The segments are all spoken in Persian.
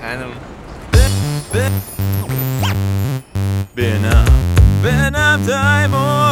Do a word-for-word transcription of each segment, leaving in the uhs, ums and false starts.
خانم بینم بینم دایمو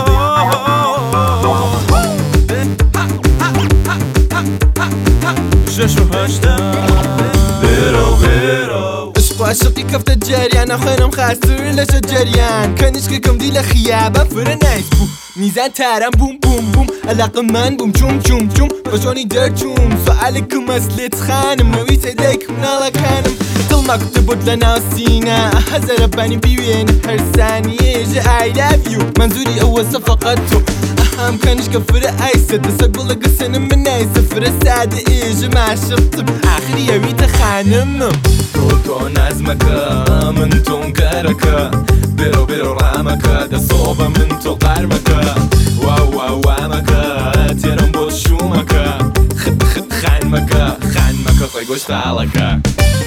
شش و هشتم برو برو عشق و عشقی کفت جریان نخوینم خستور لشو جریان کنیش که کم دیل خیابه فره نیست بو میزن ترم بوم بوم بوم علاقه من بوم چوم چوم چوم بجانی در چوم سؤالكم اصلت خانم نویت ایدیکم نالک خانم دل ما کت بود لنا سینا هزار بانی بیوین هر ثانیه جه I love you منظوری اوزه فقط تو هم كانش كفر ايسة تسقل قسن من ايسة فر سادة ايجي ما شفت باخر يومي تخانم تو نازمك من تنكرك برو برو رامك ده صوبة من تقاربك واو واو وامك تيرم بوشومك خد خد خانمك خانمك طيقوش تعالك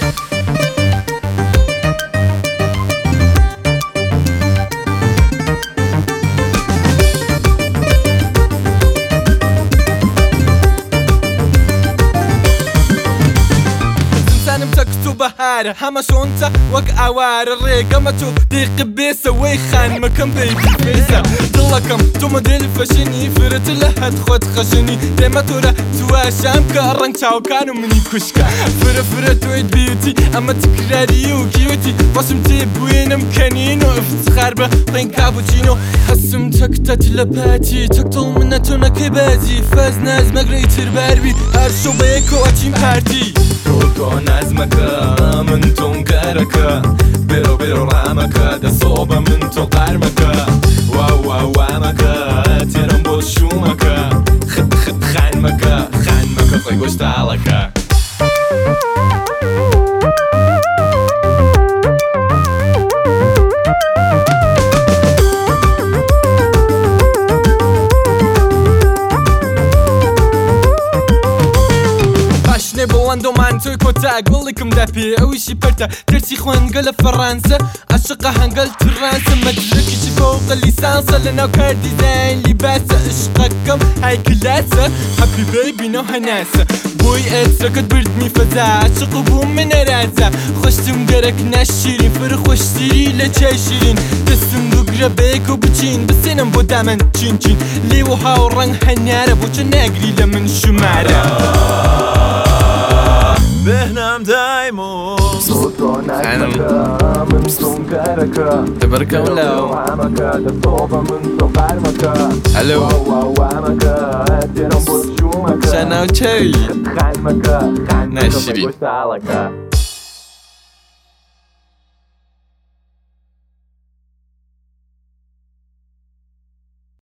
بهار همه شونتا وك عوار الريقة تو ديق بيسة ويخان مكان بيبي فيسة دلكم تو مدل فشني فرت لها تخوت خشني ديما تورا تواشام كارنك تاو كانوا مني كشكا فر فر تويد بيوتي اما تكراري وكيوتي فاسم تيبوين مكانين وافتخار به طين كابوتشينو حسم تكتت لباتي تقتل منتونا كبازي فاز ناز مقريتر باربي هرشو بيكو اتشين بارتي تو نازمك من تنكرك برو برو رامك ده صوبة من تقاربك واو واو وامك تيرم بوشومك خد خد خانمك خانمك طيقوش تعالك بوندو من توی کتک بلیکم دپی اویشی پرتا ترسی خوانگل فرانسه عشقه هنگل ترانسه مدرکیشی فوق لیسانسه لناو کردی زین لیباسه عشقکم های کلاسه هپی بیبی نو هناسه بوی اترکت برد میفزه عشق بوم من رازه خوشتم گرک نشیرین فر خوش سیری لچه شیرین دستم دوگره بیکو بچین بسینم بودمن چین چین لیو هاو رنگ هناره بوچه نگری لمن شماره بهنم دايمو خانم تبركم لو الو شنو چی نشری